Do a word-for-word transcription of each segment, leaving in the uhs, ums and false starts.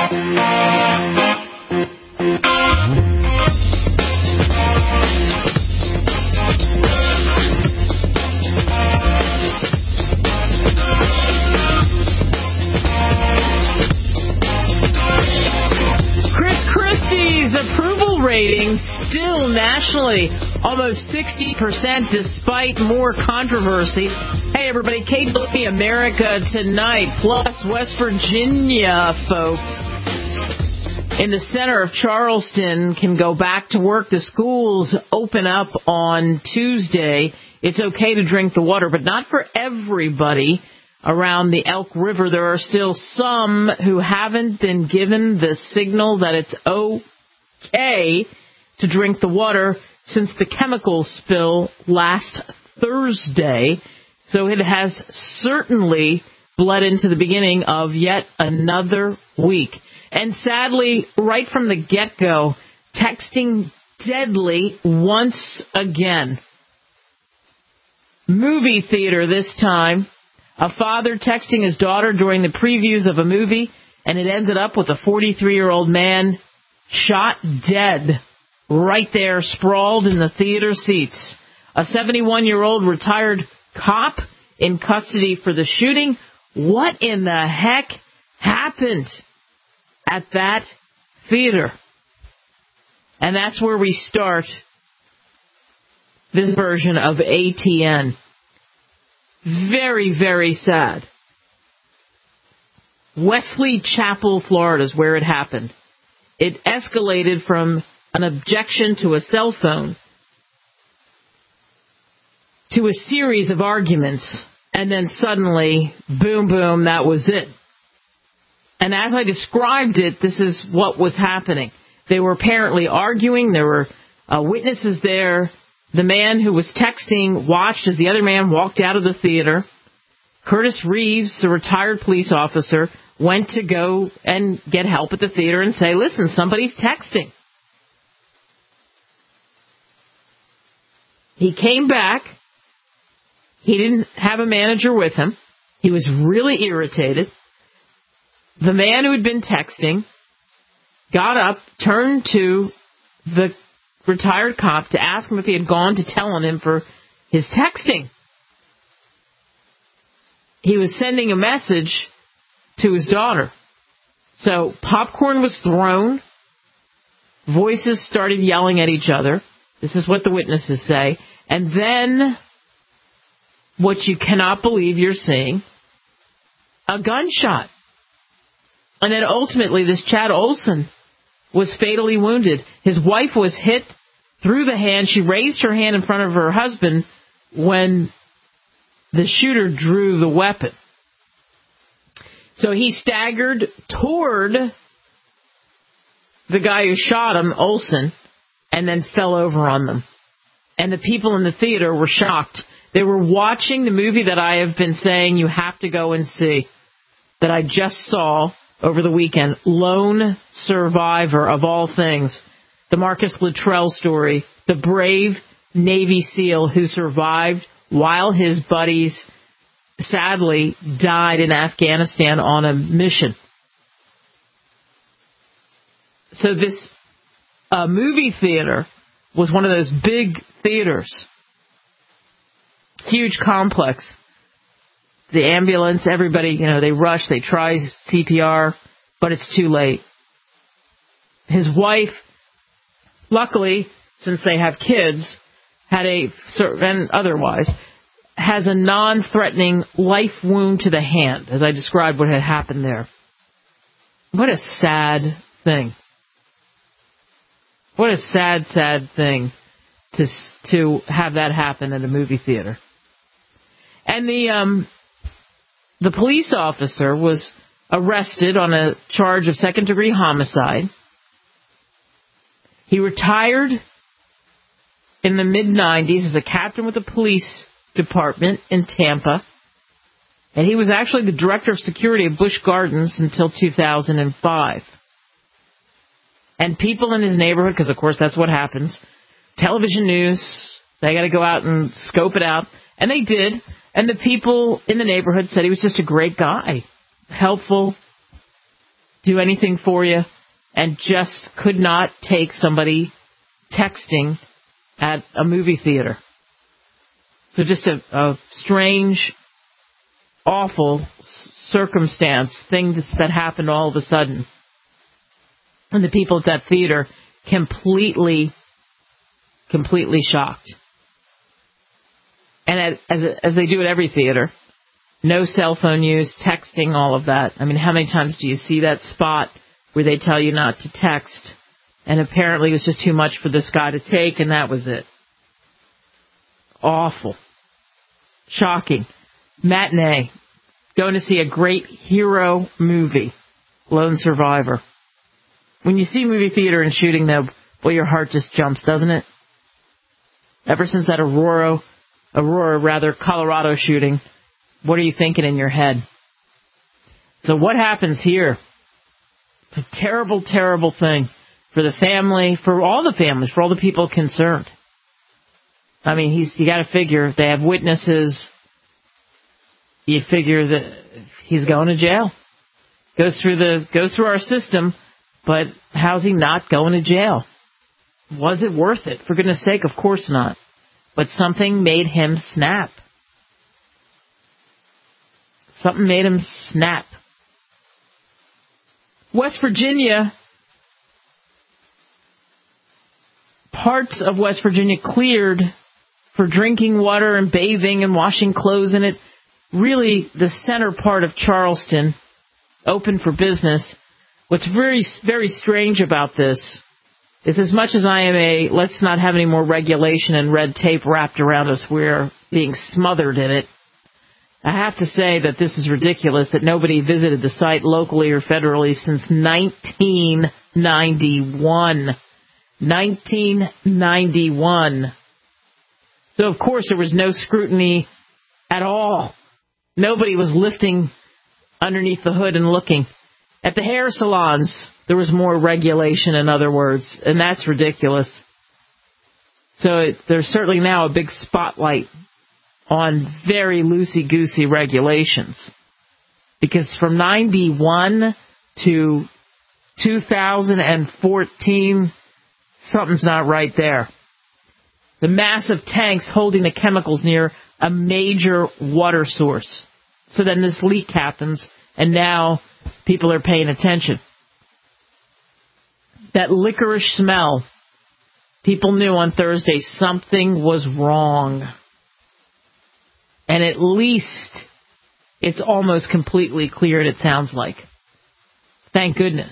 Still nationally, almost sixty percent despite more controversy. Hey, everybody, K W B America Tonight, plus West Virginia folks in the center of Charleston can go back to work. The schools open up on Tuesday. It's okay to drink the water, but not for everybody. Around the Elk River, there are still some who haven't been given the signal that it's okay to drink the water since the chemical spill last Thursday. So it has certainly bled into the beginning of yet another week. And sadly, right from the get-go, texting deadly once again. Movie theater this time. A father texting his daughter during the previews of a movie, and it ended up with a forty-three-year-old man shot dead right there, sprawled in the theater seats. A seventy-one-year-old retired cop in custody for the shooting. What in the heck happened at that theater? And that's where we start this version of A T N. Very, very sad. Wesley Chapel, Florida is where it happened. It escalated from an objection to a cell phone to a series of arguments, and then suddenly, boom, boom, that was it. And as I described it, this is what was happening. They were apparently arguing. There were uh, witnesses there. The man who was texting watched as the other man walked out of the theater. Curtis Reeves, a retired police officer, went to go and get help at the theater and say, listen, somebody's texting. He came back. He didn't have a manager with him. He was really irritated. The man who had been texting got up, turned to the retired cop to ask him if he had gone to tell on him for his texting. He was sending a message to his daughter. So popcorn was thrown. Voices started yelling at each other. This is what the witnesses say. And then, what you cannot believe you're seeing, a gunshot. And then ultimately, this Chad Olson was fatally wounded. His wife was hit through the hand. She raised her hand in front of her husband when the shooter drew the weapon. So he staggered toward the guy who shot him, Olson, and then fell over on them. And the people in the theater were shocked. They were watching the movie that I have been saying you have to go and see, that I just saw over the weekend, Lone Survivor, of all things, the Marcus Luttrell story, the brave Navy SEAL who survived while his buddies sadly died in Afghanistan on a mission. So this uh, movie theater was one of those big theaters, huge complex. The ambulance, everybody, you know, they rush, they try C P R, but it's too late. His wife, luckily, since they have kids, had a, and otherwise, has a non-threatening life wound to the hand, as I described what had happened there. What a sad thing. What a sad, sad thing to to have that happen at a movie theater. And the um, the police officer was arrested on a charge of second-degree homicide. He retired in the mid nineties as a captain with the police department in Tampa. And he was actually the director of security of Busch Gardens until two thousand five. And people in his neighborhood, because of course that's what happens, television news, they got to go out and scope it out. And they did. And the people in the neighborhood said he was just a great guy, helpful, do anything for you, and just could not take somebody texting at a movie theater. So just a, a strange, awful circumstance, things that happened all of a sudden. And the people at that theater completely, completely shocked. And as, as they do at every theater, no cell phone use, texting, all of that. I mean, how many times do you see that spot where they tell you not to text? And apparently it was just too much for this guy to take, and that was it. Awful. Shocking. Matinee. Going to see a great hero movie. Lone Survivor. When you see movie theater and shooting, though, boy, your heart just jumps, doesn't it? Ever since that Aurora, Aurora, rather, Colorado shooting, what are you thinking in your head? So what happens here? It's a terrible, terrible thing for the family, for all the families, for all the people concerned. I mean, he's, you got to figure they have witnesses. You figure that he's going to jail. Goes through the goes through our system, but how's he not going to jail? Was it worth it? For goodness sake, of course not. But something made him snap. Something made him snap. West Virginia, parts of West Virginia cleared for drinking water and bathing and washing clothes in it. Really, the center part of Charleston, open for business. What's very, very strange about this is, as much as I am a let's not have any more regulation and red tape wrapped around us, we're being smothered in it, I have to say that this is ridiculous that nobody visited the site locally or federally since nineteen ninety-one. nineteen ninety-one. So, of course, there was no scrutiny at all. Nobody was lifting underneath the hood and looking. At the hair salons, there was more regulation, in other words, and that's ridiculous. So it, there's certainly now a big spotlight on very loosey-goosey regulations. Because from ninety-one to two thousand fourteen, something's not right there. The massive tanks holding the chemicals near a major water source. So then this leak happens, and now people are paying attention. That licorice smell, people knew on Thursday something was wrong. And at least it's almost completely cleared, it sounds like. Thank goodness.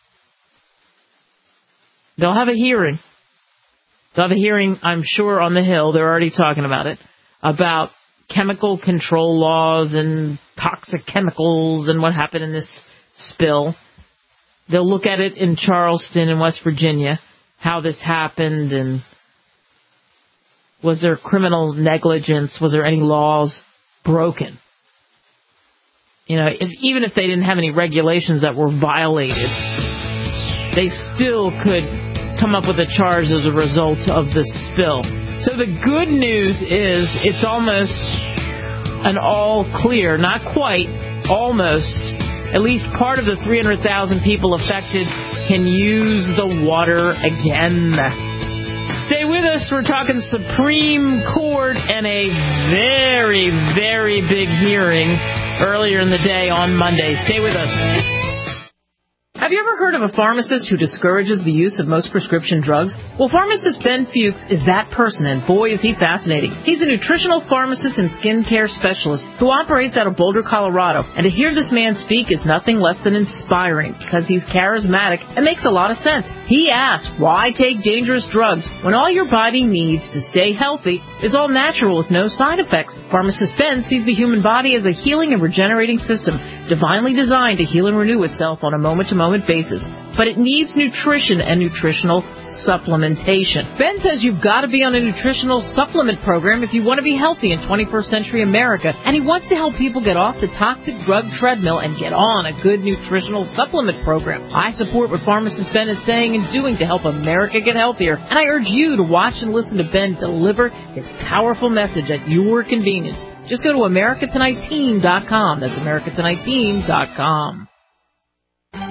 They'll have a hearing. They'll have a hearing, I'm sure, on the Hill. They're already talking about it, about chemical control laws and toxic chemicals and what happened in this spill. They'll look at it in Charleston and West Virginia, how this happened, and was there criminal negligence? Was there any laws broken? You know, if, even if they didn't have any regulations that were violated, they still could come up with a charge as a result of the spill. So the good news is it's almost an all clear, not quite, almost. At least part of the three hundred thousand people affected can use the water again. Stay with us. We're talking Supreme Court and a very, very big hearing earlier in the day on Monday. Stay with us. Have you ever heard of a pharmacist who discourages the use of most prescription drugs? Well, pharmacist Ben Fuchs is that person, and boy, is he fascinating. He's a nutritional pharmacist and skincare specialist who operates out of Boulder, Colorado. And to hear this man speak is nothing less than inspiring because he's charismatic and makes a lot of sense. He asks, why take dangerous drugs when all your body needs to stay healthy is all natural with no side effects? Pharmacist Ben sees the human body as a healing and regenerating system, divinely designed to heal and renew itself on a moment-to-moment basis, but it needs nutrition and nutritional supplementation. Ben says you've got to be on a nutritional supplement program if you want to be healthy in twenty-first century America, and he wants to help people get off the toxic drug treadmill and get on a good nutritional supplement program. I support what pharmacist Ben is saying and doing to help America get healthier, and I urge you to watch and listen to Ben deliver his powerful message at your convenience. Just go to America Tonight Team dot com. That's America Tonight Team dot com.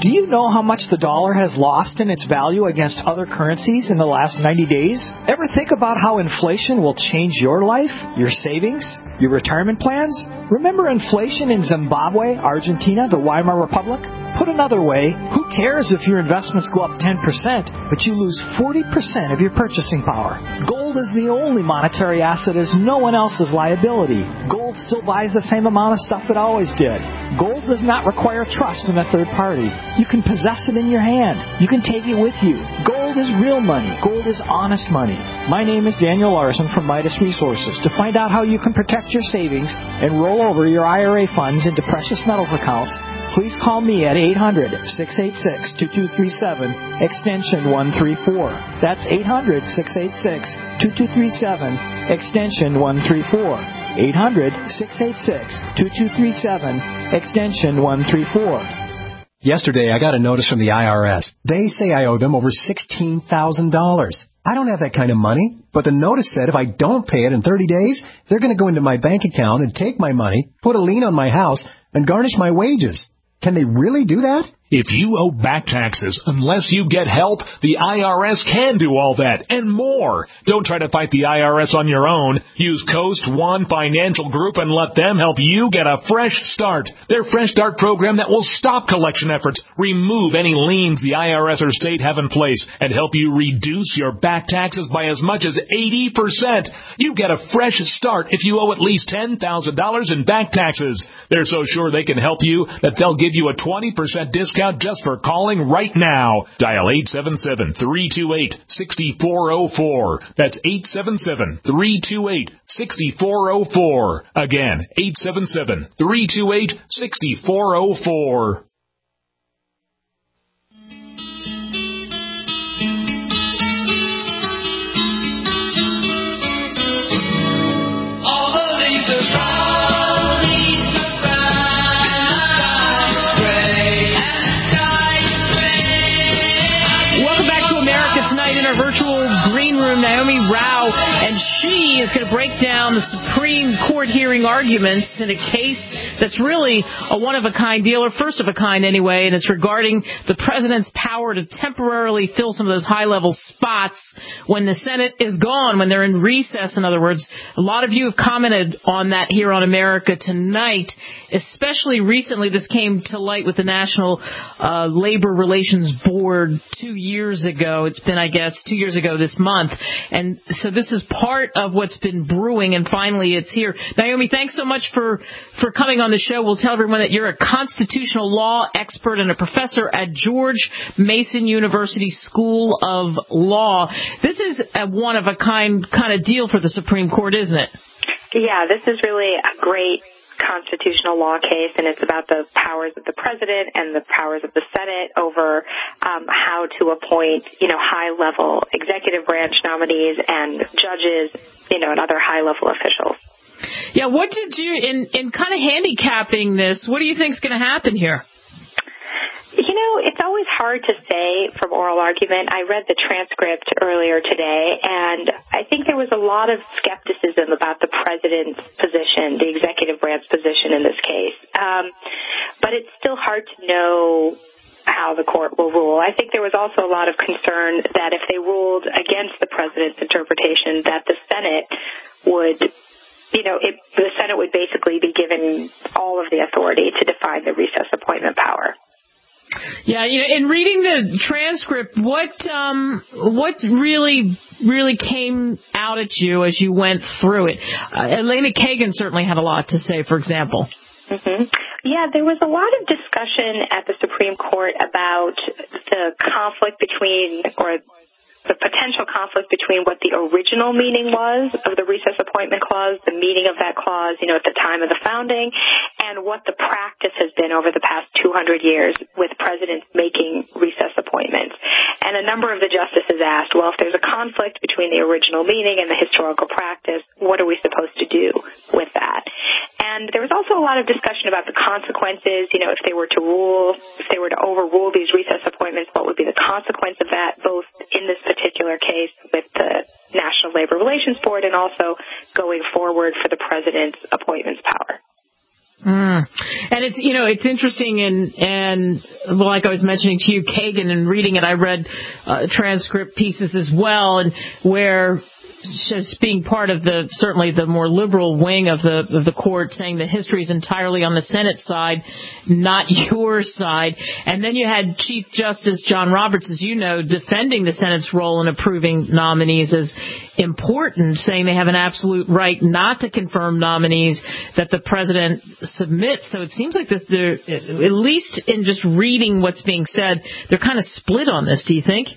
Do you know how much the dollar has lost in its value against other currencies in the last ninety days? Ever think about how inflation will change your life, your savings, your retirement plans? Remember inflation in Zimbabwe, Argentina, the Weimar Republic? Put another way, who cares if your investments go up ten percent, but you lose forty percent of your purchasing power? Gold is the only monetary asset as no one else's liability. Gold still buys the same amount of stuff it always did. Gold does not require trust in a third party. You can possess it in your hand. You can take it with you. Gold is real money. Gold is honest money. My name is Daniel Larson from Midas Resources. To find out how you can protect your savings and roll over your I R A funds into precious metals accounts, please call me at eight hundred, six eight six, two two three seven, extension one three four. That's eight hundred, six eight six, two two three seven, extension one three four. eight hundred, six eight six, two two three seven, extension one three four. Yesterday, I got a notice from the I R S. They say I owe them over sixteen thousand dollars. I don't have that kind of money, but the notice said if I don't pay it in thirty days, they're going to go into my bank account and take my money, put a lien on my house, and garnish my wages. Can they really do that? If you owe back taxes, unless you get help, the I R S can do all that and more. Don't try to fight the I R S on your own. Use Coast One Financial Group and let them help you get a fresh start. Their Fresh Start program that will stop collection efforts, remove any liens the I R S or state have in place, and help you reduce your back taxes by as much as eighty percent. You get a fresh start if you owe at least ten thousand dollars in back taxes. They're so sure they can help you that they'll give you a twenty percent discount just for calling right now. Dial eight seven seven, three two eight, six four zero four. That's eight seven seven, three two eight, six four zero four. Again, eight seven seven, three two eight, six four zero four. Naomi Rao, and she is going to break down the Supreme Court hearing arguments in a case that's really a one-of-a-kind deal, or first-of-a-kind anyway, and it's regarding the president's power to temporarily fill some of those high-level spots when the Senate is gone, when they're in recess, in other words. A lot of you have commented on that here on America Tonight, especially recently. This came to light with the National uh, Labor Relations Board two years ago. It's been, I guess, two years ago this month. And so this is part of what's been brewing, and finally it's here. Naomi, thanks so much for, for coming on the show. We'll tell everyone that you're a constitutional law expert and a professor at George Mason University School of Law. This is a one-of-a-kind kind of deal for the Supreme Court, isn't it? Yeah, this is really a great constitutional law case, and it's about the powers of the president and the powers of the Senate over um, how to appoint, you know, high-level executive branch nominees and judges, you know, and other high-level officials. Yeah, what did you, in, in kind of handicapping this, what do you think is going to happen here? You know, it's always hard to say from oral argument. I read the transcript earlier today, and I think there was a lot of skepticism about the president's position, the executive branch position in this case. Um, but it's still hard to know how the court will rule. I think there was also a lot of concern that if they ruled against the president's interpretation, that the Senate would, you know, it, the Senate would basically be given all of the authority to define the recess appointment power. Yeah, you know, in reading the transcript, what um, what really really came out at you as you went through it? Uh, Elena Kagan certainly had a lot to say, for example. Mm-hmm. Yeah, there was a lot of discussion at the Supreme Court about the conflict between, or the potential conflict between what the original meaning was of the recess appointment clause, the meaning of that clause, you know, at the time of the founding, and what the practice has been over the past two hundred years with presidents making recess appointments. And a number of the justices asked, well, if there's a conflict between the original meaning and the historical practice, what are we supposed to do with that? And there was also a lot of discussion about the consequences, you know, if they were to rule, if they were to overrule these recess appointments, what would be the consequence of that, both in this particular case with the National Labor Relations Board and also going forward for the president's appointments power. Mm. And it's, you know, it's interesting, and, and well, like I was mentioning to you, Kagan, and reading it, I read uh, transcript pieces as well, and where just being part of the, certainly the more liberal wing of the of the court, saying the history is entirely on the Senate side, not your side. And then you had Chief Justice John Roberts, as you know, defending the Senate's role in approving nominees as important, saying they have an absolute right not to confirm nominees that the president submits. So it seems like this, they're, at least in just reading what's being said, they're kind of split on this, do you think?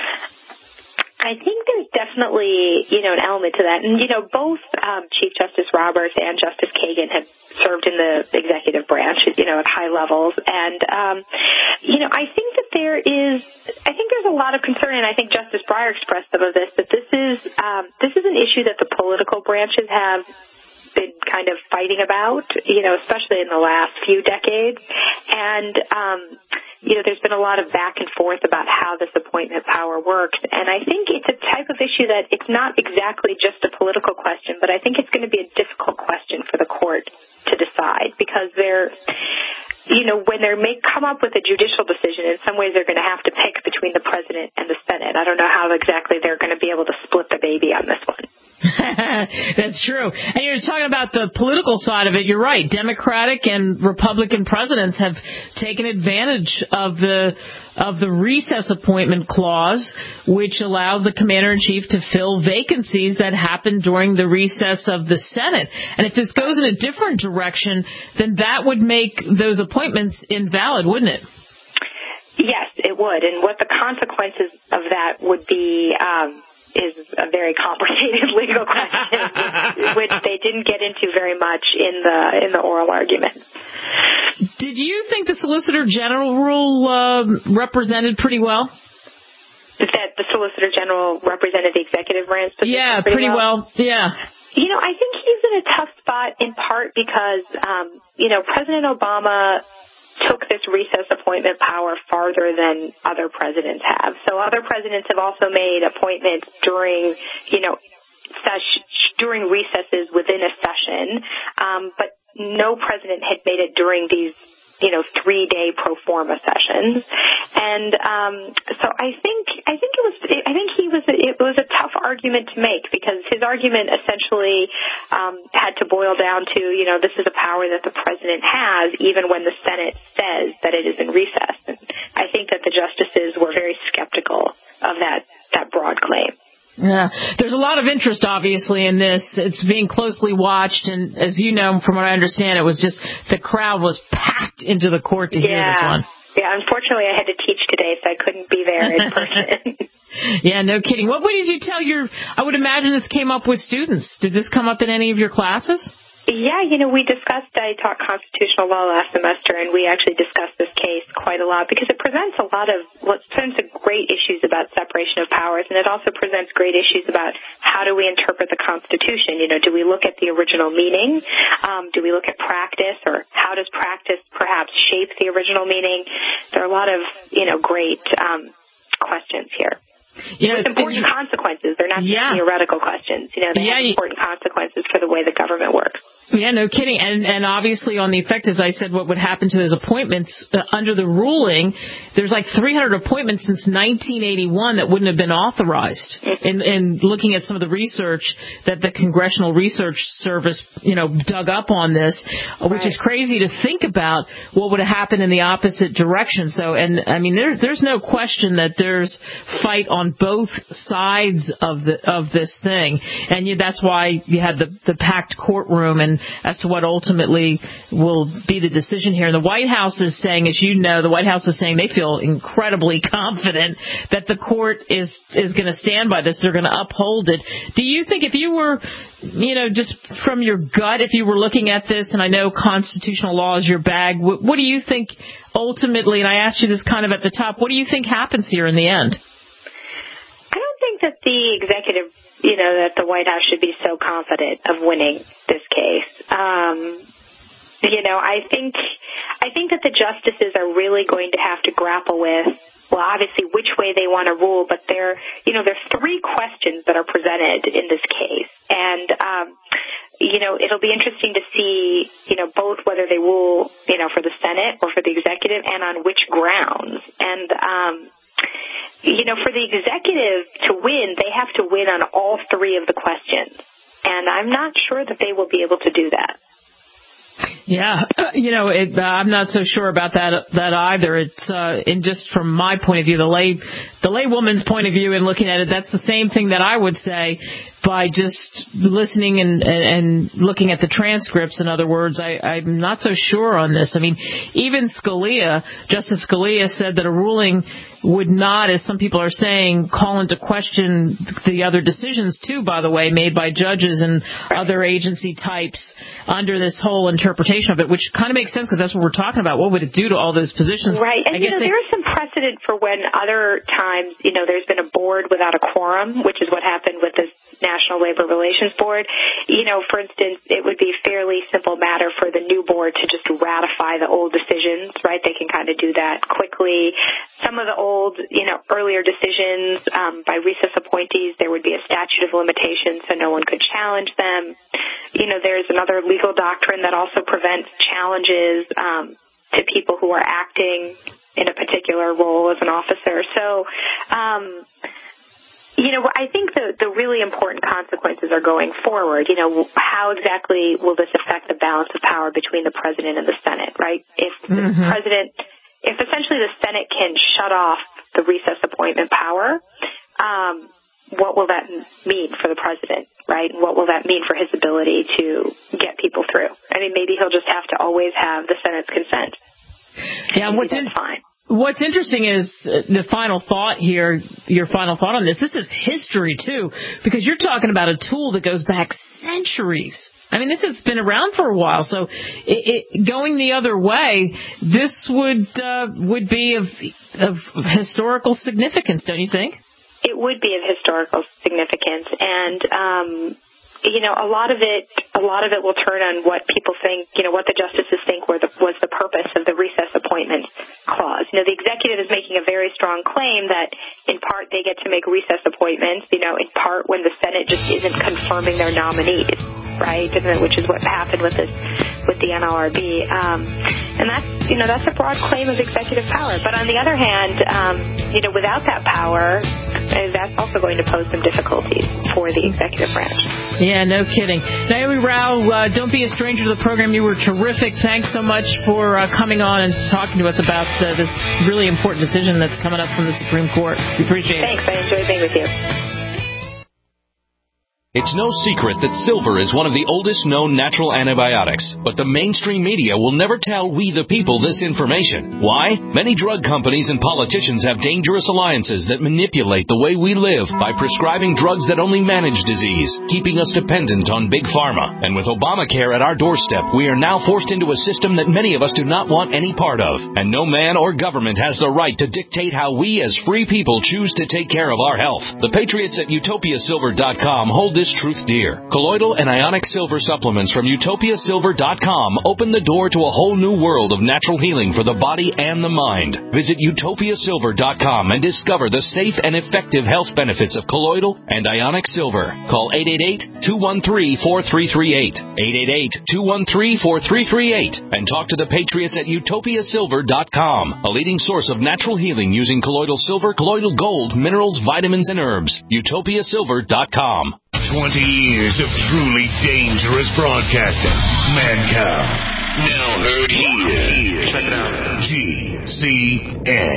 I think there's definitely, you know, an element to that. And, you know, both um, Chief Justice Roberts and Justice Kagan have served in the executive branch, you know, at high levels. And, um, you know, I think that there is, I think there's a lot of concern, and I think Justice Breyer expressed some of this, that this is, um, this is an issue that the political branches have been kind of fighting about, you know, especially in the last few decades. And, um, you know, there's been a lot of back and forth about how this appointment power works. And I think it's a type of issue that it's not exactly just a political question, but I think it's going to be a difficult question for the court to decide, because they're, you know, when they may come up with a judicial decision, in some ways they're going to have to pick between the president and the Senate. I don't know how exactly they're going to be able to split the baby on this one. That's true. And you're talking about the political side of it. You're right. Democratic and Republican presidents have taken advantage of the of the recess appointment clause, which allows the commander-in-chief to fill vacancies that happen during the recess of the Senate. And if this goes in a different direction, then that would make those appointments invalid, wouldn't it? Yes, it would. And what the consequences of that would be um, is a very complicated legal question, which they didn't get into very much in the in the oral argument. Did you think the Solicitor General rule uh, represented pretty well? That the Solicitor General represented the executive branch? Yeah, pretty, pretty well. well. Yeah. You know, I think he's in a tough spot in part because, um, you know, President Obama took this recess appointment power farther than other presidents have. So other presidents have also made appointments during, you know, sesh- during recesses within a session, um, but no president had made it during these, you know, three-day pro forma sessions. And um, so I think I think it was I think he was it was a tough argument to make, because his argument essentially um, had to boil down to, you know, this is a power that the president has even when the Senate says that it is in recess. And I think that the justices were very skeptical of that that broad claim. Yeah, there's a lot of interest, obviously, in this. It's being closely watched, and as you know, from what I understand, it was just the crowd was packed into the court to yeah. hear this one. Yeah, unfortunately, I had to teach today, so I couldn't be there in person. Yeah, no kidding. What, what did you tell your? I would imagine this came up with students. Did this come up in any of your classes? Yeah, you know, we discussed, I taught constitutional law last semester, and we actually discussed this case quite a lot because it presents a lot of, well, it presents great issues about separation of powers, and it also presents great issues about how do we interpret the Constitution. You know, do we look at the original meaning? Um, do we look at practice, or how does practice perhaps shape the original meaning? There are a lot of, you know, great um, questions here. You know, With important consequences. They're not yeah. just theoretical questions. You know, they yeah, have important consequences for the way the government works. Yeah, no kidding. And and obviously on the effect, as I said, what would happen to those appointments uh, under the ruling, there's like three hundred appointments since nineteen eighty-one that wouldn't have been authorized. Mm-hmm. In, in looking at some of the research that the Congressional Research Service, you know, dug up on this, uh, which right. is crazy to think about what would have happened in the opposite direction. So, and I mean, there, there's no question that there's fight on both sides of the of this thing, and you, that's why you had the the packed courtroom and as to what ultimately will be the decision here. And the White House is saying, as you know, the White House is saying they feel incredibly confident that the court is is going to stand by this. They're going to uphold it. Do you think if you were, you know, just from your gut, if you were looking at this, and I know constitutional law is your bag, what, what do you think ultimately, and I asked you this kind of at the top, what do you think happens here in the end? I don't think that the executive, you know, that the White House should be so confident of winning this case. Um, you know, I think, I think that the justices are really going to have to grapple with, well, obviously which way they want to rule, but there, you know, there's three questions that are presented in this case. And, um, you know, it'll be interesting to see, you know, both whether they rule, you know, for the Senate or for the executive and on which grounds. And, um, you know, for the executive to win, they have to win on all three of the questions. And I'm not sure that they will be able to do that. Yeah, you know, it, uh, I'm not so sure about that that either. It's uh, in just from my point of view, the lay the laywoman's point of view, and looking at it, that's the same thing that I would say by just listening and and, and looking at the transcripts. In other words, I, I'm not so sure on this. I mean, even Scalia, Justice Scalia, said that a ruling would not, as some people are saying, call into question the other decisions, too, by the way, made by judges and other agency types under this whole interpretation of it, which kind of makes sense because that's what we're talking about. What would it do to all those positions? Right. And, I guess you know, they... there is some precedent for when other times, you know, there's been a board without a quorum, which is what happened with this National Labor Relations Board. You know, for instance, it would be a fairly simple matter for the new board to just ratify the old decisions, right? They can kind of do that quickly. Some of the old, you know, earlier decisions um, by recess appointees, there would be a statute of limitations so no one could challenge them. You know, there's another legal doctrine that also prevents challenges um, to people who are acting in a particular role as an officer. So, um, you know, I think the, the really important consequences are going forward. You know, how exactly will this affect the balance of power between the president and the Senate, right? If the mm-hmm. president, if essentially the Senate can shut off the recess appointment power, um, what will that mean for the president, right? What will that mean for his ability to get people through? I mean, maybe he'll just have to always have the Senate's consent. Yeah, what's in, fine. What's interesting is the final thought here, your final thought on this. This is history, too, because you're talking about a tool that goes back centuries. I mean, this has been around for a while, so it, it, going the other way, this would uh, would be of, of historical significance, don't you think? It would be of historical significance, and um, you know, a lot of it, a lot of it will turn on what people think, you know, what the justices think were the, was the purpose of the recess appointment clause. You know, the executive is making a very strong claim that, in part, they get to make recess appointments. You know, in part when the Senate just isn't confirming their nominees, right? Which is what happened with this, with the N L R B. Um, and that's, you know, that's a broad claim of executive power. But on the other hand, um, you know, without that power, that's also going to pose some difficulties for the executive branch. Yeah, no kidding. Naomi Rao, uh, don't be a stranger to the program. You were terrific. Thanks so much for uh, coming on and talking to us about uh, this really important decision that's coming up from the Supreme Court. We appreciate it. Thanks. I enjoyed being with you. It's no secret that silver is one of the oldest known natural antibiotics, but the mainstream media will never tell we the people this information. Why? Many drug companies and politicians have dangerous alliances that manipulate the way we live by prescribing drugs that only manage disease, keeping us dependent on big pharma. And with Obamacare at our doorstep, we are now forced into a system that many of us do not want any part of. And no man or government has the right to dictate how we as free people choose to take care of our health. The patriots at utopia silver dot com hold this truth dear. Colloidal and ionic silver supplements from utopia silver dot com open the door to a whole new world of natural healing for the body and the mind. Visit utopia silver dot com and discover the safe and effective health benefits of colloidal and ionic silver. Call eight eight eight, two one three, four three three eight, eight eight eight, two one three, four three three eight, and talk to the patriots at utopia silver dot com, a leading source of natural healing using colloidal silver, colloidal gold, minerals, vitamins, and herbs. utopia silver dot com. twenty years of truly dangerous broadcasting. Mancow. Now heard here. Check it out. G C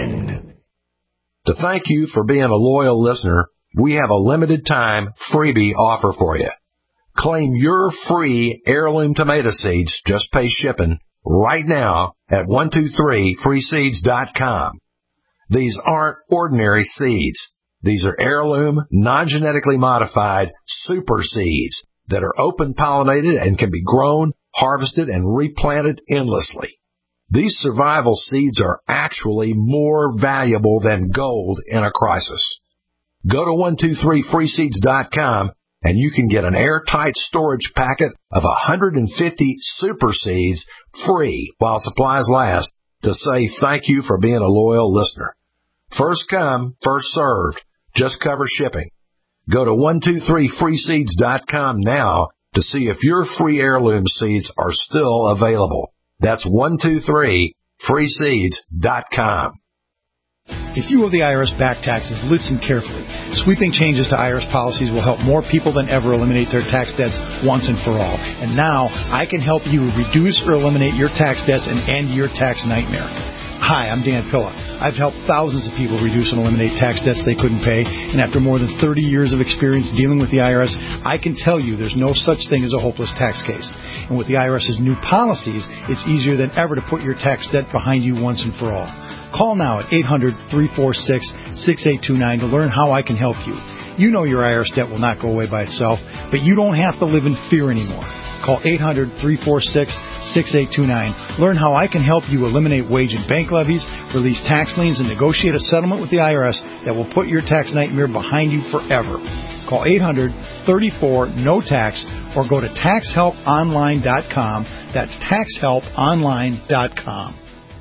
N. To thank you for being a loyal listener, we have a limited time freebie offer for you. Claim your free heirloom tomato seeds, just pay shipping, right now at one two three free seeds dot com. These aren't ordinary seeds. These are heirloom, non-genetically modified super seeds that are open-pollinated and can be grown, harvested, and replanted endlessly. These survival seeds are actually more valuable than gold in a crisis. Go to one two three free seeds dot com and you can get an airtight storage packet of one hundred fifty super seeds free while supplies last to say thank you for being a loyal listener. First come, first served. Just cover shipping. Go to one two three free seeds dot com now to see if your free heirloom seeds are still available. That's one two three free seeds dot com. If you owe the I R S back taxes, listen carefully. Sweeping changes to I R S policies will help more people than ever eliminate their tax debts once and for all. And now, I can help you reduce or eliminate your tax debts and end your tax nightmare. Hi, I'm Dan Pilla. I've helped thousands of people reduce and eliminate tax debts they couldn't pay, and after more than thirty years of experience dealing with the I R S, I can tell you there's no such thing as a hopeless tax case. And with the IRS's new policies, it's easier than ever to put your tax debt behind you once and for all. Call now at eight hundred, three four six, six eight two nine to learn how I can help you. You know your I R S debt will not go away by itself, but you don't have to live in fear anymore. Call eight hundred, three four six, six eight two nine. Learn how I can help you eliminate wage and bank levies, release tax liens, and negotiate a settlement with the I R S that will put your tax nightmare behind you forever. Call eight hundred, three four, N O T A X or go to tax help online dot com. That's tax help online dot com.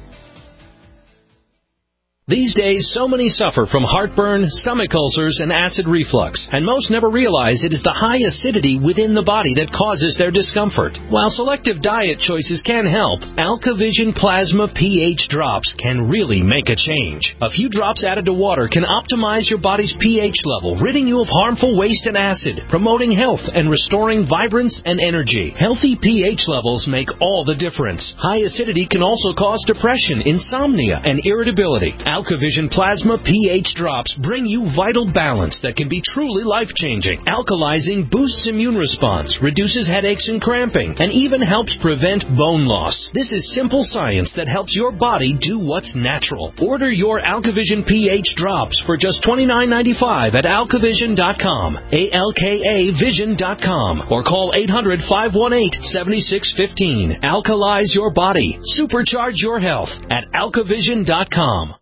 These days, so many suffer from heartburn, stomach ulcers, and acid reflux, and most never realize it is the high acidity within the body that causes their discomfort. While selective diet choices can help, AlkaVision Plasma pH Drops can really make a change. A few drops added to water can optimize your body's pH level, ridding you of harmful waste and acid, promoting health and restoring vibrance and energy. Healthy pH levels make all the difference. High acidity can also cause depression, insomnia, and irritability. AlkaVision Plasma pH Drops bring you vital balance that can be truly life-changing. Alkalizing boosts immune response, reduces headaches and cramping, and even helps prevent bone loss. This is simple science that helps your body do what's natural. Order your AlkaVision pH Drops for just twenty-nine ninety-five at alkavision dot com, A L K A vision dot com, or call eight hundred, five one eight, seven six one five. Alkalize your body. Supercharge your health at alkavision dot com.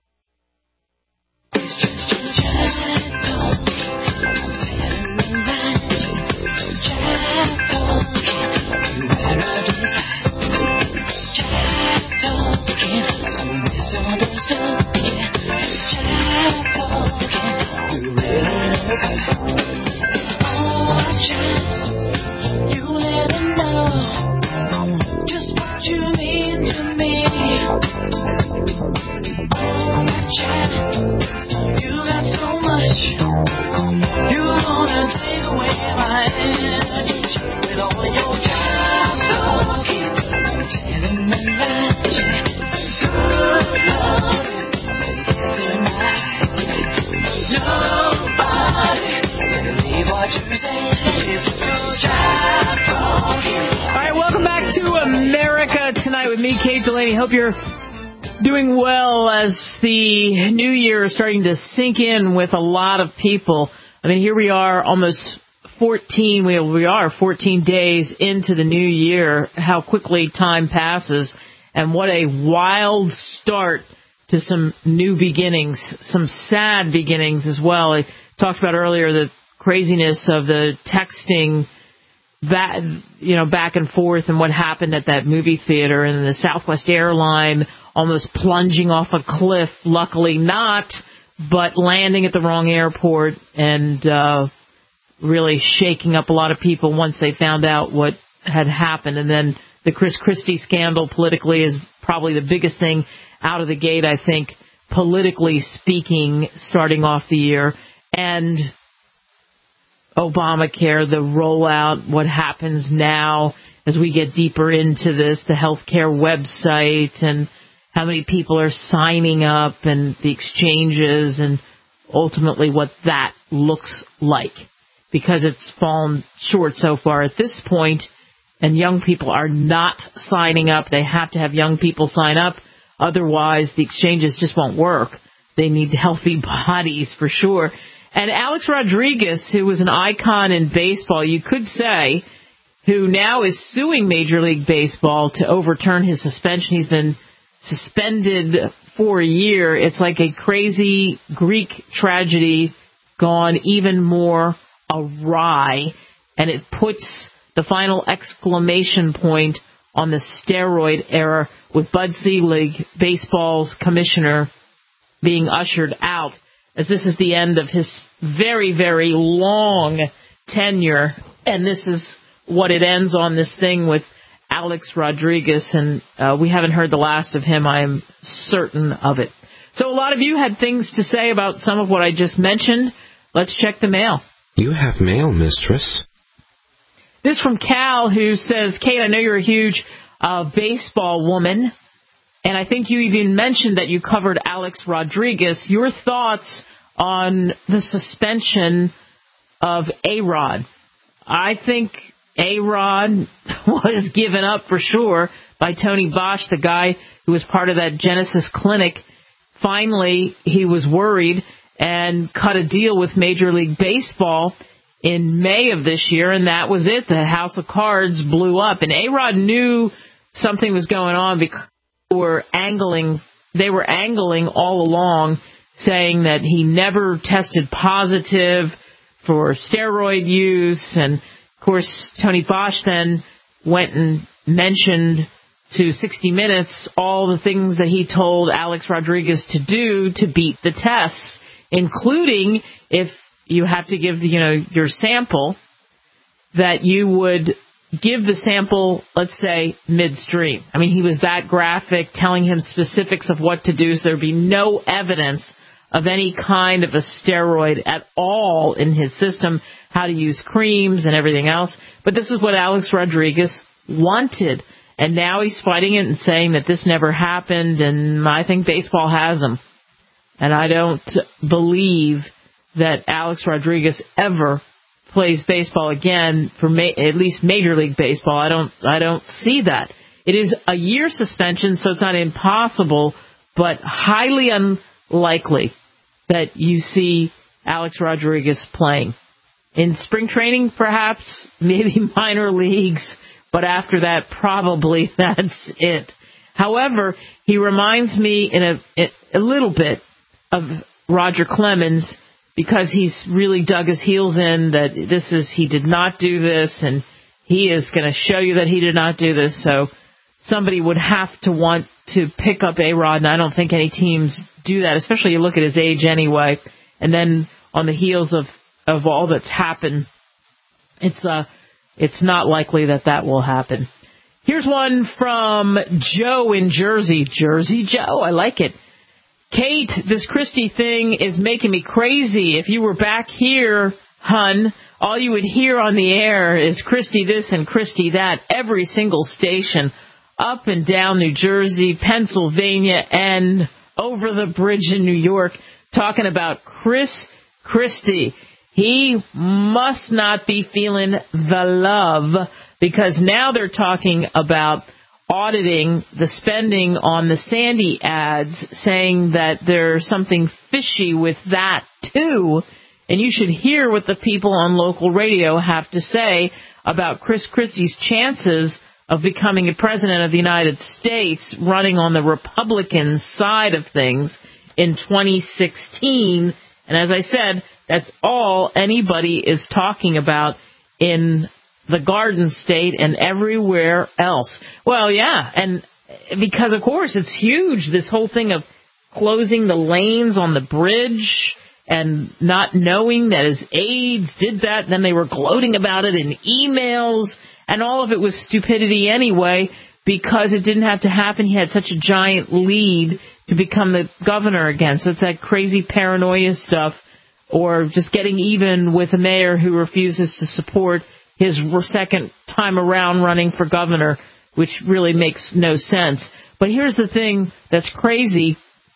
Hope you're doing well as the new year is starting to sink in with a lot of people. I mean, here we are almost fourteen, we, we are fourteen days into the new year. How quickly time passes, and what a wild start to some new beginnings, some sad beginnings as well. I talked about earlier the craziness of the texting back, you know, back and forth and what happened at that movie theater, and the Southwest airline almost plunging off a cliff. Luckily not, but landing at the wrong airport and uh, really shaking up a lot of people once they found out what had happened. And then the Chris Christie scandal politically is probably the biggest thing out of the gate, I think, politically speaking, starting off the year. And Obamacare, the rollout, what happens now as we get deeper into this, the healthcare website and how many people are signing up and the exchanges and ultimately what that looks like, because it's fallen short so far at this point and young people are not signing up. They have to have young people sign up. Otherwise, the exchanges just won't work. They need healthy bodies for sure. And Alex Rodriguez, who was an icon in baseball, you could say, who now is suing Major League Baseball to overturn his suspension. He's been suspended for a year. It's like a crazy Greek tragedy gone even more awry. And it puts the final exclamation point on the steroid era with Bud Selig, baseball's commissioner, being ushered out, as this is the end of his very, very long tenure, and this is what it ends on, this thing with Alex Rodriguez, and uh, we haven't heard the last of him. I am certain of it. So a lot of you had things to say about some of what I just mentioned. Let's check the mail. You have mail, mistress. This from Cal, who says, Kate, I know you're a huge uh, baseball woman, and I think you even mentioned that you covered Alex Rodriguez. Your thoughts on the suspension of A-Rod? I think A-Rod was given up for sure by Tony Bosch, the guy who was part of that Genesis clinic. Finally, he was worried and cut a deal with Major League Baseball in May of this year, and that was it. The house of cards blew up, and A-Rod knew something was going on because they were angling, they were angling all along, saying that he never tested positive for steroid use. And, of course, Tony Bosch then went and mentioned to sixty minutes all the things that he told Alex Rodriguez to do to beat the tests, including if you have to give, you know, your sample, that you would give the sample, let's say, midstream. I mean, he was that graphic, telling him specifics of what to do, so there'd be no evidence of any kind of a steroid at all in his system, how to use creams and everything else. But this is what Alex Rodriguez wanted. And now he's fighting it and saying that this never happened, and I think baseball has him. And I don't believe that Alex Rodriguez ever plays baseball again, for ma- at least Major League Baseball. I don't, I don't see that. It is a year suspension, so it's not impossible, but highly unlikely that you see Alex Rodriguez playing. In spring training, perhaps, maybe minor leagues, but after that, probably that's it. However, he reminds me in a, a little bit of Roger Clemens, because he's really dug his heels in that this is, he did not do this, and he is going to show you that he did not do this. So somebody would have to want to pick up A-Rod, and I don't think any teams do that, especially you look at his age anyway. And then on the heels of, of all that's happened, it's uh, it's not likely that that will happen. Here's one from Joe in Jersey. Jersey Joe, I like it. Kate, this Christie thing is making me crazy. If you were back here, hun, all you would hear on the air is Christie this and Christie that. Every single station, up and down New Jersey, Pennsylvania, and over the bridge in New York, talking about Chris Christie. He must not be feeling the love, because now they're talking about auditing the spending on the Sandy ads, saying that there's something fishy with that too. And you should hear what the people on local radio have to say about Chris Christie's chances of becoming a president of the United States, running on the Republican side of things in twenty sixteen. And as I said, that's all anybody is talking about in the Garden State and everywhere else. Well, yeah, and because, of course, it's huge, this whole thing of closing the lanes on the bridge and not knowing that his aides did that. Then they were gloating about it in emails, and all of it was stupidity anyway, because it didn't have to happen. He had such a giant lead to become the governor again. So it's that crazy paranoia stuff, or just getting even with a mayor who refuses to support his second time around running for governor, which really makes no sense. But here's the thing that's crazy.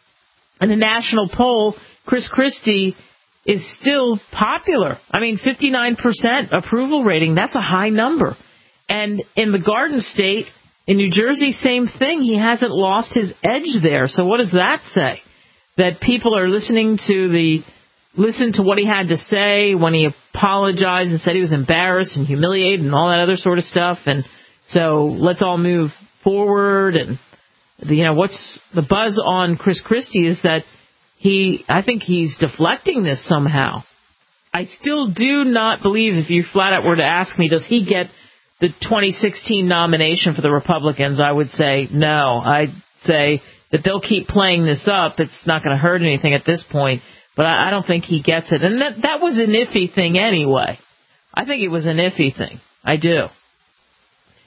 In the national poll, Chris Christie is still popular. I mean, fifty-nine percent approval rating. That's a high number. And in the Garden State, in New Jersey, same thing. He hasn't lost his edge there. So what does that say? That people are listening to the Listen to what he had to say when he apologized and said he was embarrassed and humiliated and all that other sort of stuff. And so let's all move forward. And, you know, what's the buzz on Chris Christie is that he, I think he's deflecting this somehow. I still do not believe, if you flat out were to ask me, does he get the twenty sixteen nomination for the Republicans? I would say no. I'd say that they'll keep playing this up. It's not going to hurt anything at this point. But I don't think he gets it. And that, that was an iffy thing anyway. I think it was an iffy thing. I do.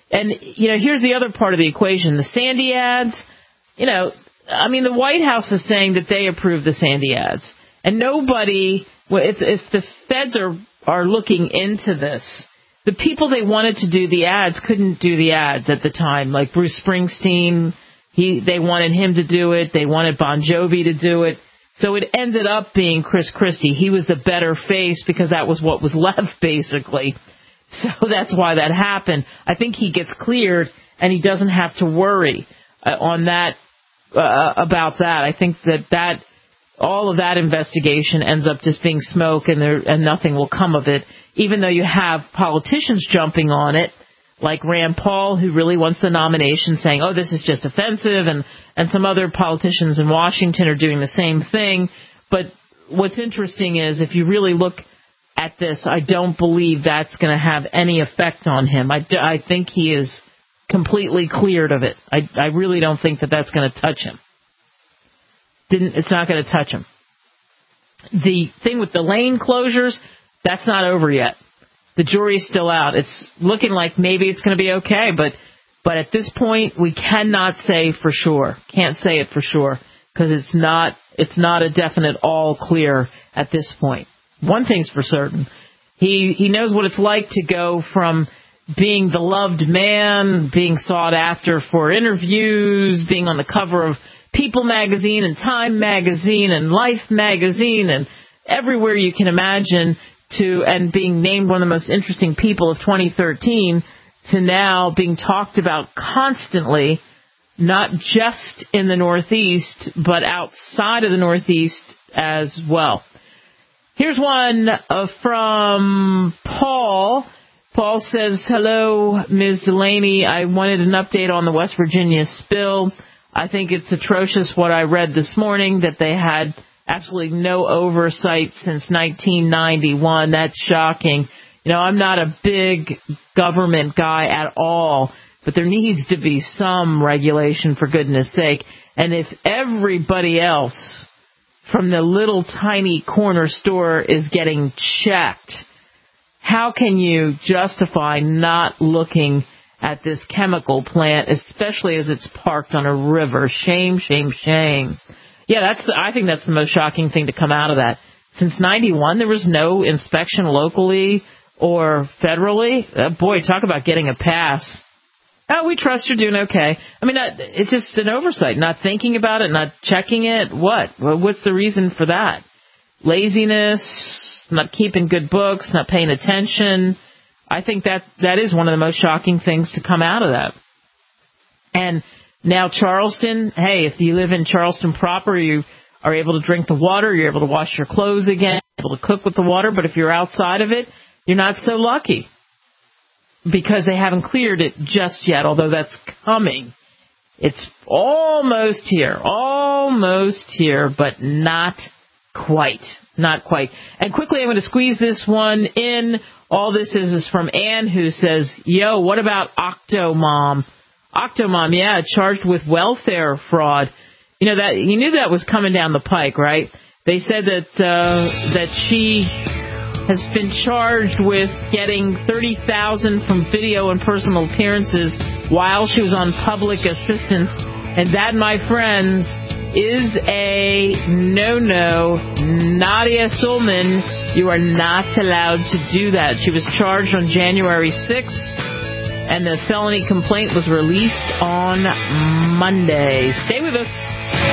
And, you know, here's the other part of the equation. The Sandy ads, you know, I mean, the White House is saying that they approve the Sandy ads. And nobody, well, if, if the feds are, are looking into this, the people they wanted to do the ads couldn't do the ads at the time. Like Bruce Springsteen, he they wanted him to do it. They wanted Bon Jovi to do it. So it ended up being Chris Christie. He was the better face because that was what was left, basically. So that's why that happened. I think he gets cleared, and he doesn't have to worry uh, on that uh, about that. I think that that all of that investigation ends up just being smoke, and there and nothing will come of it. Even though you have politicians jumping on it, like Rand Paul, who really wants the nomination, saying, "Oh, this is just offensive," and and some other politicians in Washington are doing the same thing. But what's interesting is if you really look at this, I don't believe that's going to have any effect on him. I, I think he is completely cleared of it. I, I really don't think that that's going to touch him. Didn't it's not going to touch him. The thing with the lane closures, that's not over yet. The jury's still out. It's looking like maybe it's going to be okay, but but at this point we cannot say for sure. Can't say it for sure because it's not it's not a definite all clear at this point. One thing's for certain. He he knows what it's like to go from being the loved man, being sought after for interviews, being on the cover of People magazine and Time magazine and Life magazine and everywhere you can imagine, to and being named one of the most interesting people of twenty thirteen, to now being talked about constantly, not just in the Northeast, but outside of the Northeast as well. Here's one uh, from Paul. Paul says, "Hello, Miz Delaney. I wanted an update on the West Virginia spill. I think it's atrocious what I read this morning, that they had absolutely no oversight since nineteen ninety-one. That's shocking. You know, I'm not a big government guy at all, but there needs to be some regulation, for goodness sake. And if everybody else from the little tiny corner store is getting checked, how can you justify not looking at this chemical plant, especially as it's parked on a river? Shame, shame, shame." Yeah, that's the, I think that's the most shocking thing to come out of that. Since ninety-one, there was no inspection locally or federally. Uh, boy, talk about getting a pass. Oh, we trust you're doing okay. I mean, it's just an oversight, not thinking about it, not checking it. What? Well, what's the reason for that? Laziness, not keeping good books, not paying attention. I think that that is one of the most shocking things to come out of that. And now Charleston, hey, if you live in Charleston proper, you are able to drink the water, you're able to wash your clothes again, able to cook with the water. But if you're outside of it, you're not so lucky because they haven't cleared it just yet, although that's coming. It's almost here, almost here, but not quite, not quite. And quickly, I'm going to squeeze this one in. All this is is from Ann, who says, "Yo, what about Octomom?" Octomom, yeah, charged with welfare fraud. You know, that you knew that was coming down the pike, right? They said that uh, that she has been charged with getting thirty thousand dollars from video and personal appearances while she was on public assistance. And that, my friends, is a no-no. Nadia Sulman, you are not allowed to do that. She was charged on January sixth, and the felony complaint was released on Monday. Stay with us.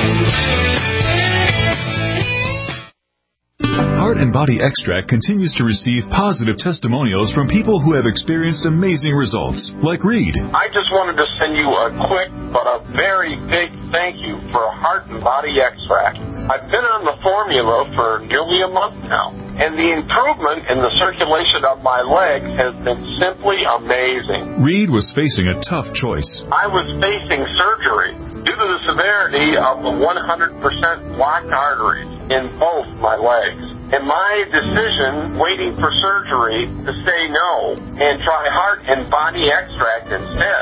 Heart and Body Extract continues to receive positive testimonials from people who have experienced amazing results, like Reed. I just wanted to send you a quick but a very big thank you for Heart and Body Extract. I've been on the formula for nearly a month now, and the improvement in the circulation of my legs has been simply amazing. Reed was facing a tough choice. I was facing surgery due to the severity of the one hundred percent blocked arteries in both my legs. And my decision, waiting for surgery, to say no and try Heart and Body Extract instead,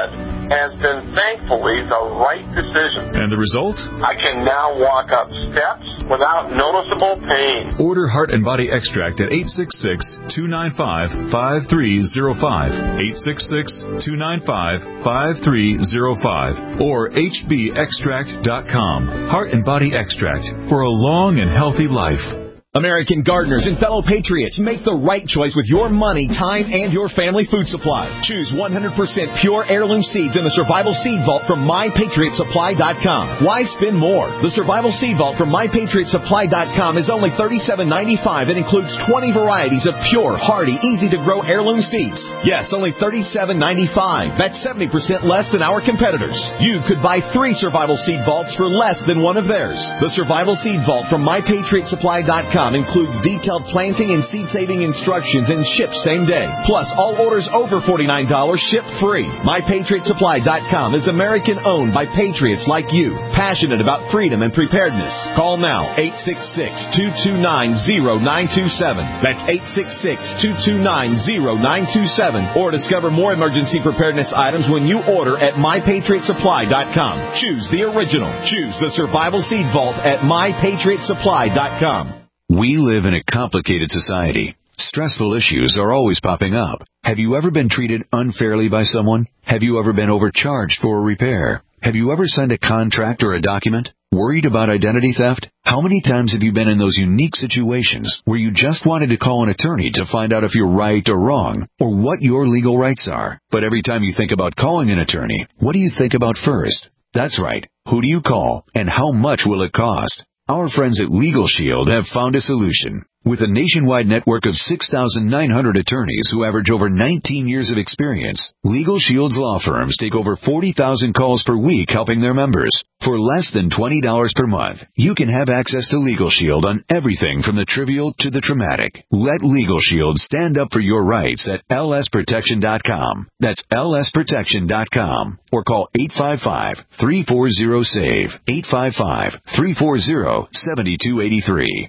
has been thankfully the right decision. And the result? I can now walk up steps without noticeable pain. Order Heart and Body Extract at eight six six, two nine five, five three zero five, eight six six, two nine five, five three zero five, or h b extract dot com. Heart and Body Extract for a long and healthy life. American gardeners and fellow patriots, make the right choice with your money, time, and your family food supply. Choose one hundred percent pure heirloom seeds in the Survival Seed Vault from my patriot supply dot com. Why spend more? The Survival Seed Vault from my patriot supply dot com is only thirty-seven ninety-five and includes twenty varieties of pure, hardy, easy-to-grow heirloom seeds. Yes, only thirty-seven ninety-five. That's seventy percent less than our competitors. You could buy three Survival Seed Vaults for less than one of theirs. The Survival Seed Vault from my patriot supply dot com includes detailed planting and seed-saving instructions and ships same day. Plus, all orders over forty-nine dollars ship free. my patriot supply dot com is American-owned by patriots like you, passionate about freedom and preparedness. Call now, eight six six, two two nine, zero nine two seven. That's eight six six, two two nine, zero nine two seven. Or discover more emergency preparedness items when you order at my patriot supply dot com. Choose the original. Choose the Survival Seed Vault at my patriot supply dot com. We live in a complicated society. Stressful issues are always popping up. Have you ever been treated unfairly by someone? Have you ever been overcharged for a repair? Have you ever signed a contract or a document? Worried about identity theft? How many times have you been in those unique situations where you just wanted to call an attorney to find out if you're right or wrong, or what your legal rights are? But every time you think about calling an attorney, what do you think about first? That's right. Who do you call, and how much will it cost? Our friends at Legal Shield have found a solution. With a nationwide network of six thousand nine hundred attorneys who average over nineteen years of experience, Legal Shield's law firms take over forty thousand calls per week helping their members. For less than twenty dollars per month, you can have access to Legal Shield on everything from the trivial to the traumatic. Let Legal Shield stand up for your rights at L S protection dot com. That's L S protection dot com. Or call eight five five, three four zero, S A V E, eight five five, three four zero, seven two eight three.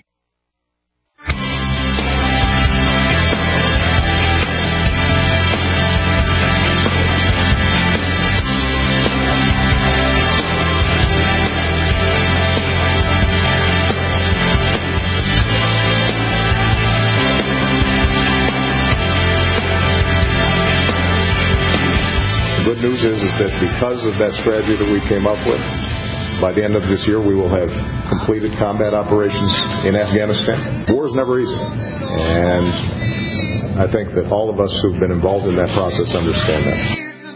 The good news is, is that because of that strategy that we came up with, by the end of this year we will have completed combat operations in Afghanistan. War is never easy, and I think that all of us who've been involved in that process understand that.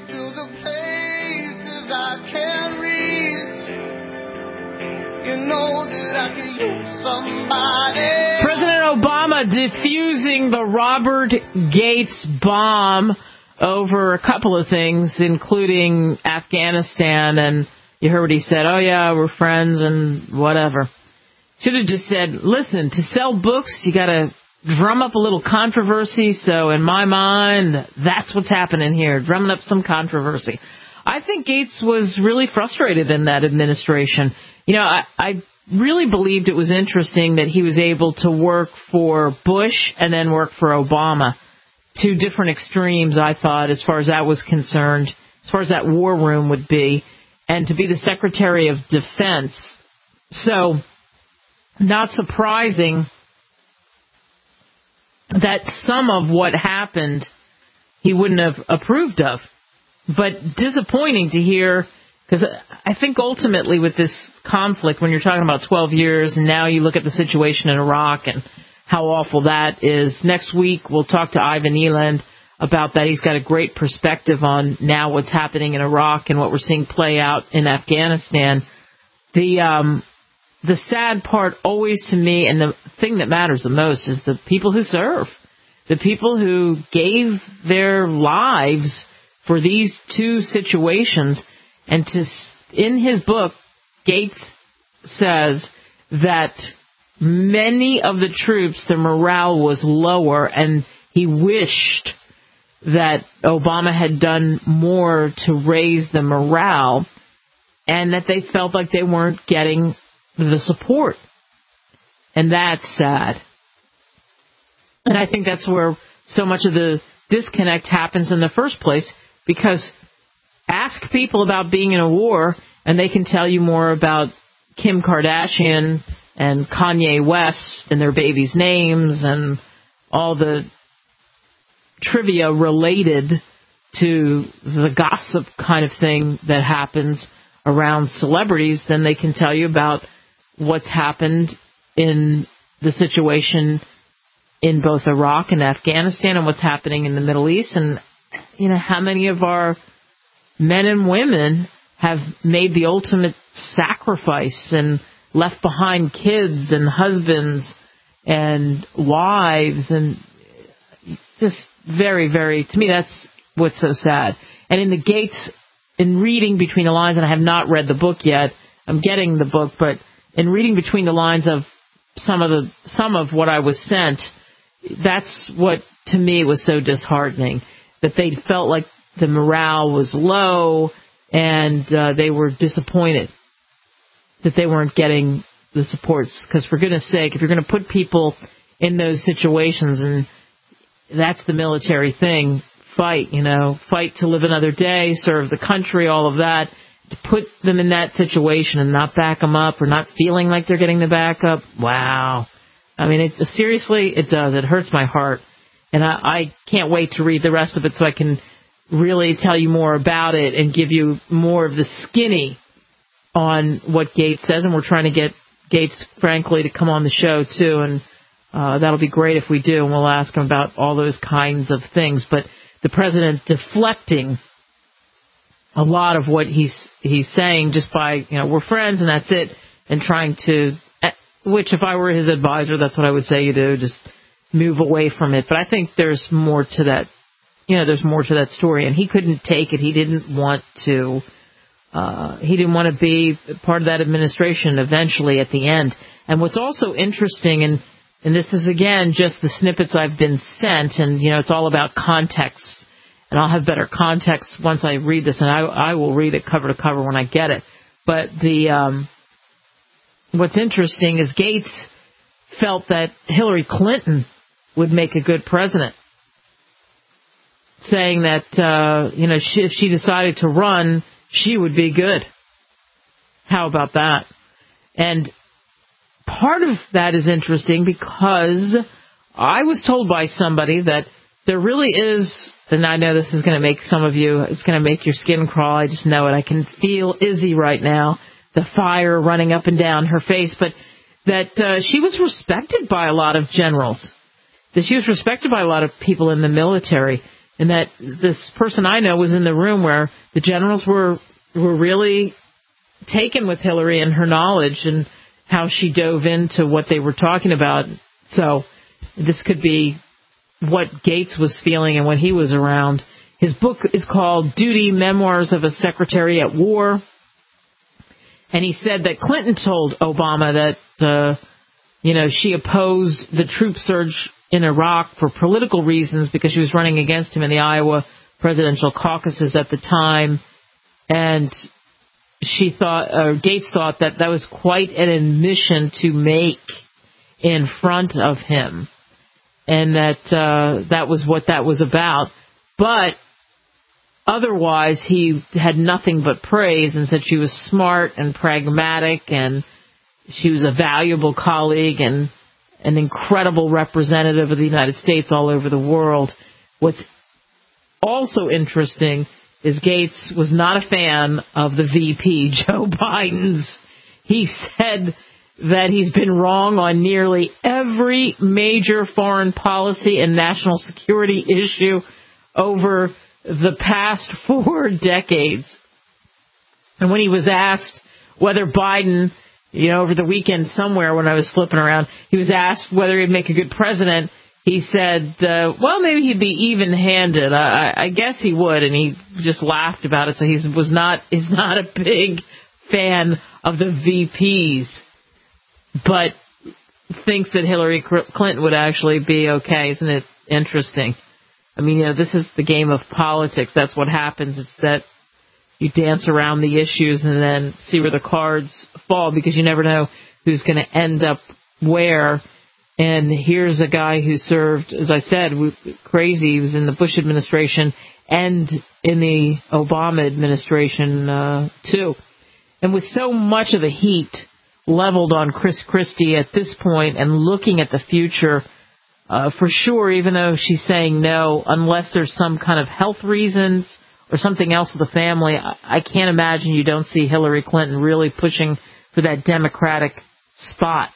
President Obama defusing the Robert Gates bomb over a couple of things, including Afghanistan, and you heard what he said, oh yeah, we're friends and whatever. Should have just said, listen, to sell books, you got to drum up a little controversy, so in my mind, that's what's happening here, drumming up some controversy. I think Gates was really frustrated in that administration. You know, I, I really believed it was interesting that he was able to work for Bush and then work for Obama. Two different extremes, I thought, as far as that was concerned, as far as that war room would be, and to be the Secretary of Defense. So, not surprising that some of what happened he wouldn't have approved of. But disappointing to hear, because I think ultimately with this conflict, when you're talking about twelve years, and now you look at the situation in Iraq and how awful that is. Next week, we'll talk to Ivan Eland about that. He's got a great perspective on now what's happening in Iraq and what we're seeing play out in Afghanistan. The um, the sad part always to me, and the thing that matters the most, is the people who serve, the people who gave their lives for these two situations. And to in his book, Gates says that many of the troops, their morale was lower, and he wished that Obama had done more to raise the morale, and that they felt like they weren't getting the support. And that's sad. And I think that's where so much of the disconnect happens in the first place, because ask people about being in a war, and they can tell you more about Kim Kardashian and Kanye West and their babies' names and all the trivia related to the gossip kind of thing that happens around celebrities than they can tell you about what's happened in the situation in both Iraq and Afghanistan and what's happening in the Middle East. And, you know, how many of our men and women have made the ultimate sacrifice and left behind kids and husbands and wives, and just very, very, to me, that's what's so sad. And in the Gates, in reading between the lines, and I have not read the book yet, I'm getting the book, but in reading between the lines of some of the some of what I was sent, that's what, to me, was so disheartening, that they felt like the morale was low and uh, they were disappointed that they weren't getting the supports. Because for goodness sake, if you're going to put people in those situations, and that's the military thing, fight, you know, fight to live another day, serve the country, all of that, to put them in that situation and not back them up or not feeling like they're getting the backup, wow. I mean, it, seriously, it does. It hurts my heart. And I, I can't wait to read the rest of it so I can really tell you more about it and give you more of the skinny on what Gates says. And we're trying to get Gates, frankly, to come on the show, too. And uh, that'll be great if we do. And we'll ask him about all those kinds of things. But the president deflecting a lot of what he's he's saying just by, you know, we're friends and that's it, and trying to, which if I were his advisor, that's what I would say you do, just move away from it. But I think there's more to that, you know, there's more to that story, and he couldn't take it. He didn't want to, uh, he didn't want to be part of that administration eventually at the end. And what's also interesting, and, and this is, again, just the snippets I've been sent, and, you know, it's all about context. And I'll have better context once I read this, and I, I will read it cover to cover when I get it. But the um, what's interesting is Gates felt that Hillary Clinton would make a good president, saying that, uh, you know, she, if she decided to run, she would be good. How about that? And part of that is interesting because I was told by somebody that there really is, and I know this is going to make some of you, it's going to make your skin crawl. I just know it. I can feel Izzy right now, the fire running up and down her face, but that uh, she was respected by a lot of generals, that she was respected by a lot of people in the military, and that this person I know was in the room where the generals were were really taken with Hillary and her knowledge and how she dove into what they were talking about. So this could be what Gates was feeling and when he was around. His book is called Duty, Memoirs of a Secretary at War. And he said that Clinton told Obama that, uh, you know, she opposed the troop surge in Iraq for political reasons because she was running against him in the Iowa presidential caucuses at the time. And she thought, or Gates thought that that was quite an admission to make in front of him. And that uh, that was what that was about. But otherwise, he had nothing but praise and said she was smart and pragmatic and she was a valuable colleague and an incredible representative of the United States all over the world. What's also interesting is Gates was not a fan of the V P, Joe Biden's. He said that he's been wrong on nearly every major foreign policy and national security issue over the past four decades. And when he was asked whether Biden, you know, over the weekend somewhere when I was flipping around, he was asked whether he'd make a good president, he said, uh, well, maybe he'd be even-handed. I, I guess he would, and he just laughed about it. So he was not, he's not a big fan of the V Ps, but thinks that Hillary Clinton would actually be okay. Isn't it interesting? I mean, you know, this is the game of politics. That's what happens. It's that you dance around the issues and then see where the cards fall because you never know who's going to end up where. And here's a guy who served, as I said, crazy. He was in the Bush administration and in the Obama administration, uh, too. And with so much of the heat leveled on Chris Christie at this point and looking at the future, uh, for sure, even though she's saying no, unless there's some kind of health reasons or something else with the family, I, I can't imagine you don't see Hillary Clinton really pushing for that Democratic spot.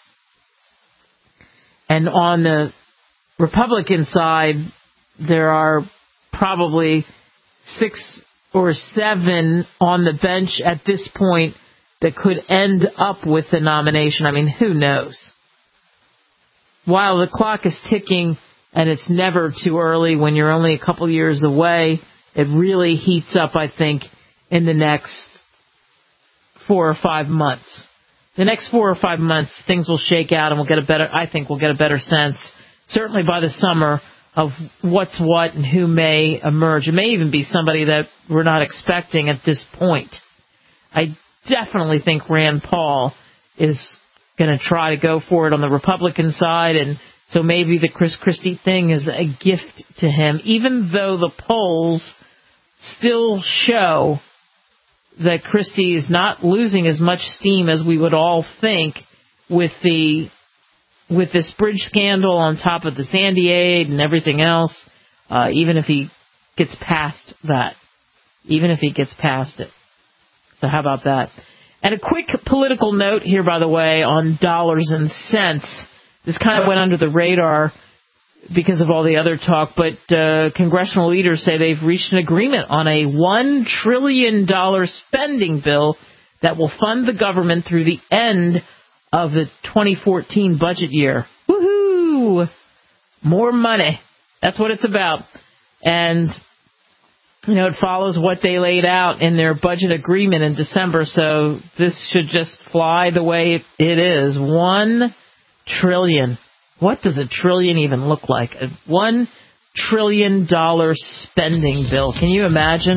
And on the Republican side, there are probably six or seven on the bench at this point that could end up with the nomination. I mean, who knows? While the clock is ticking, and it's never too early when you're only a couple years away, it really heats up, I think, in the next four or five months. The next four or five months, things will shake out, and we'll get a better, I think we'll get a better sense, certainly by the summer, of what's what and who may emerge. It may even be somebody that we're not expecting at this point. I definitely think Rand Paul is going to try to go for it on the Republican side, and so maybe the Chris Christie thing is a gift to him, even though the polls still show that Christie is not losing as much steam as we would all think with the with this bridge scandal on top of the Sandy aid and everything else, uh, even if he gets past that. Even if he gets past it. So how about that? And a quick political note here, by the way, on dollars and cents. This kind of went under the radar because of all the other talk, but uh, congressional leaders say they've reached an agreement on a one trillion dollars spending bill that will fund the government through the end of the twenty fourteen budget year. Woohoo! More money. That's what it's about. And, you know, it follows what they laid out in their budget agreement in December, so this should just fly the way it is. One trillion. What does a trillion even look like? A one trillion dollar spending bill. Can you imagine?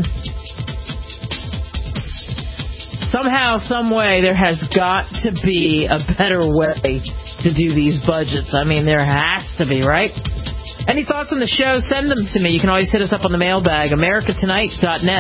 Somehow, some way, there has got to be a better way to do these budgets. I mean, there has to be, right? Any thoughts on the show? Send them to me. You can always hit us up on the mailbag, america tonight dot net.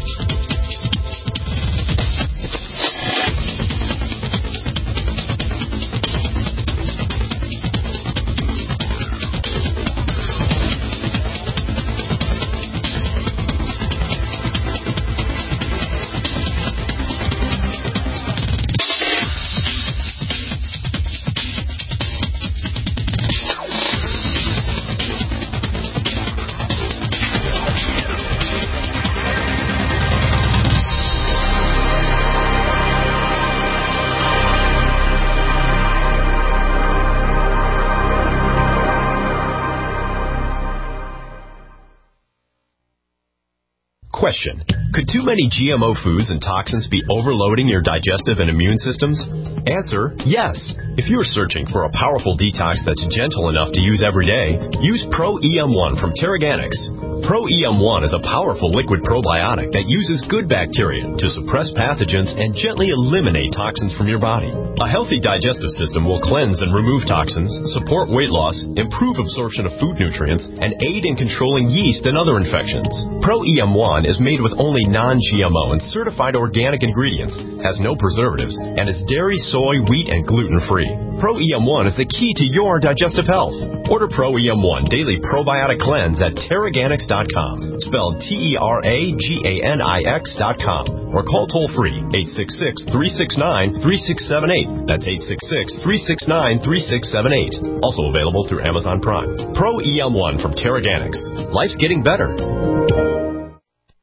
Question. Could too many G M O foods and toxins be overloading your digestive and immune systems? Answer, yes. If you're searching for a powerful detox that's gentle enough to use every day, use Pro E M one from Terraganics. Pro E M one is a powerful liquid probiotic that uses good bacteria to suppress pathogens and gently eliminate toxins from your body. A healthy digestive system will cleanse and remove toxins, support weight loss, improve absorption of food nutrients, and aid in controlling yeast and other infections. Pro E M one is made with only non-G M O and certified organic ingredients, has no preservatives, and is dairy, soy, wheat, and gluten-free. Pro E M one is the key to your digestive health. Order Pro E M one Daily Probiotic Cleanse at Terraganics dot com, spelled T E R A G A N I X dot com, or call toll-free eight six six, three six nine, three six seven eight. That's eight six six, three six nine, three six seven eight. Also available through Amazon Prime. Pro E M one from Terraganics. Life's getting better.